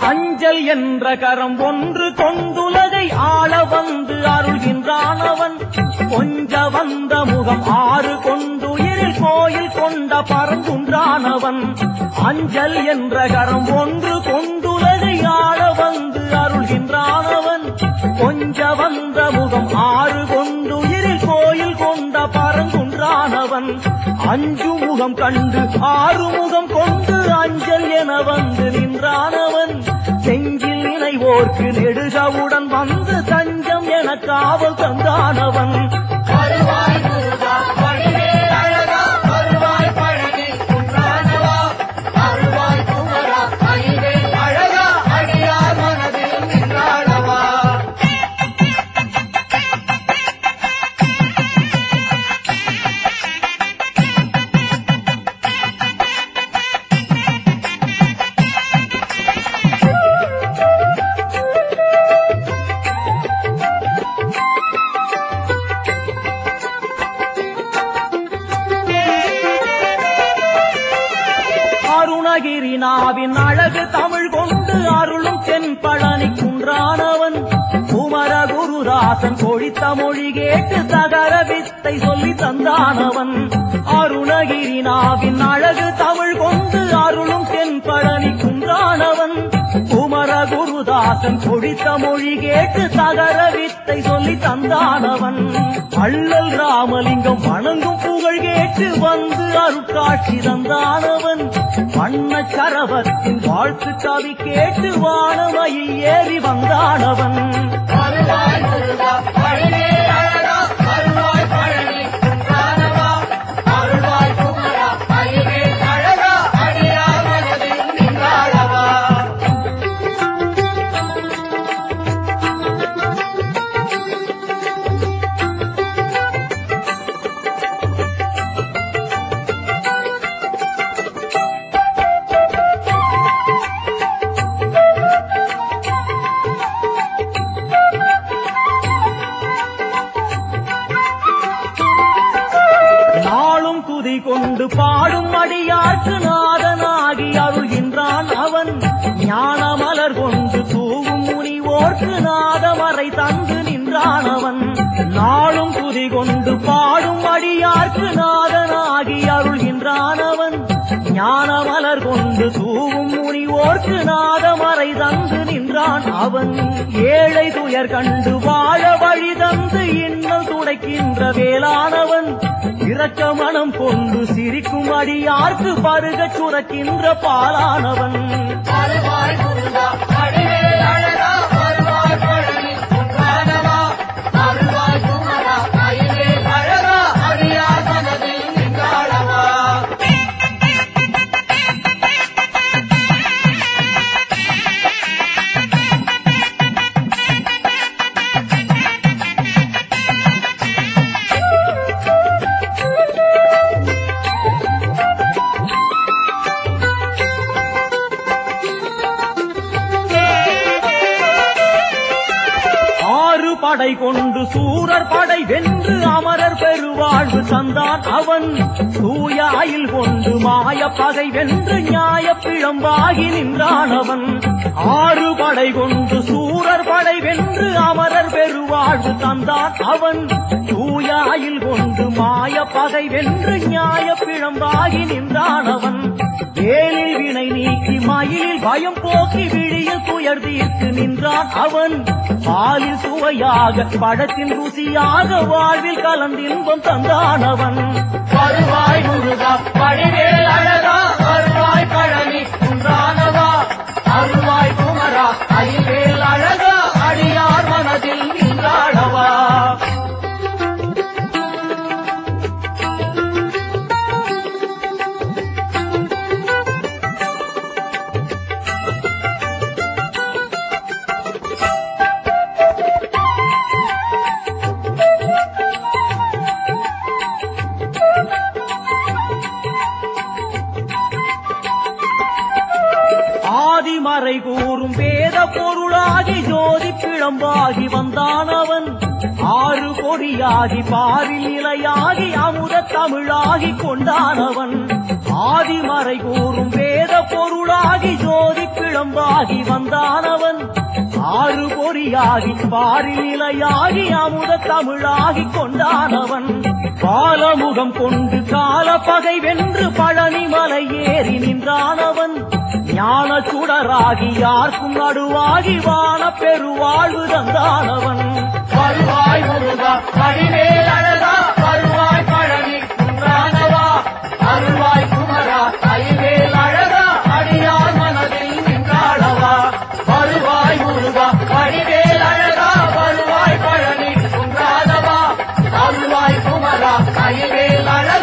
அஞ்சல் என்ற கரம் ஒன்று கொண்டுலகை ஆள வந்து அருள்கின்றானவன். கொஞ்ச வந்த முகம் ஆறு கொண்டுயிரில் கோயில் கொண்ட பரங்குன்றானவன். அஞ்சல் என்ற கரம் ஒன்று கொண்டுலகை ஆள வந்து அருள்கின்றானவன். கொஞ்ச வந்த முகம் ஆறு கொண்டுயிரில் கோயில் கொண்ட பரங்குன்றானவன். அஞ்சு முகம் கண்டு ஆறு முகம் கொண்டு அஞ்சல் என வந்து நின்றானவன். செஞ்சில் நினைவோர்க்கு நெடுகவுடன் வந்து தஞ்சம் என காவல் தந்தானவன். அருணகிரிநாவின் அழகு தமிழ் கொண்டு அருளும் தென்பழனி குன்றானவன். குமர குருதாசன் கொழித்த மொழி கேட்டு தகர வித்தை சொல்லி தந்தானவன். அருணகிரிநாவின் அழகு தமிழ் கொண்டு அருளும் தென்பழனி குன்றானவன். குமர குருதாசன் கொழித்த மொழி கேட்டு தகர வித்தை சொல்லி தந்தானவன். அள்ளல் ராமலிங்கம் வணங்கும் புகழ் கேட்டு வந்து அருட்காட்சி தந்தானவன். வண்ண சரவத்தின் வாழ்த்து கவி கேட்டு வானமையில் ஏறி வந்தானவன். கொண்டு பாடும் அடியார்க்கு நாதனாகி அருள்கின்றான் அவன். ஞான மலர் கொண்டு தூவும் முனிவோர்க்கு நாதமறை தந்து நின்றான் அவன். நாளும் துதி கொண்டு பாடும் அடியார்க்கு நாதனாகி அருள்கின்றான் அவன். ஞான மலர் கொண்டு தூவும் முனிவோர்க்கு நாதமறை தந்து நின்றான் அவன். ஏழை துயர் கண்டு வாழ வழி தந்து இன்னல் துடைக்கின்ற வேளானவன். இரக்க மனம் கொண்டு சிரிக்கும் அடியார்க்கு பருகச் சுரக்கின்ற பாலானவன். படை கொண்டு சூரர் படை வென்று அமரர் பெருவாழ்வு தந்தான் அவன். தூய அயில் கொண்டு மாய பகை வென்று நியாய பிழம்பாகி நின்றான் அவன். ஆறு படை கொண்டு சூரர் படை வென்று அமரர் பெருவாழ்வு தந்தான் அவன். தூய அயில் கொண்டு மாய பகை வென்று நியாய பிழம்பாகி நின்றான் அவன். வேலில் வினை நீக்கி மயிலில் பயம் போக்கி விழியில் துயர் தீர்த்து நின்றான் அவன். பாலில் சுவையாக படத்தின் ருசியாக வாழ்வில் கலந்தின்பம் தந்தானவன். வருவாய் முருகா வடிவேல் அழகா வருவாய் பழனி குன்றானவா. அருள்வாய் குமரா அயில்வேல் அழகா அடியார் மனதில் நின்றாடவா. ஆதிமறை கூறும் வேத பொருளாகி ஜோதி பிழம்பாகி வந்தானவன். ஆறு கொடியாகி பாரில் நிலையாகி அமுத தமிழாகி கொண்டானவன். ஆதிமறை கூறும் வேத பொருளாகி ஜோதி பிழம்பாகி வந்தான். மொழியாகி பாரில் நிலையாகி அமுத தமிழாகி கொண்டானவன் பாலமுகம் கொண்டு கால பகை வென்று பழனி மலை ஏறி நின்றானவன் ஞான சுடராகி யாருக்கும் நடுவாகி வான பெருவாழ்வு தந்தானவன் வருவாய் முருகா வடிவேல் அழகா வருவாய் பழனி குன்றானவா அருள்வாய் குமரா கைவேல் அழகா அடியார் மனதில் நின்றாளவா வருவாய் முருகா வடிவேல் அழகா வருவாய் பழனி குன்றானவா அருள்வாய் குமரா கைவேல் அழகா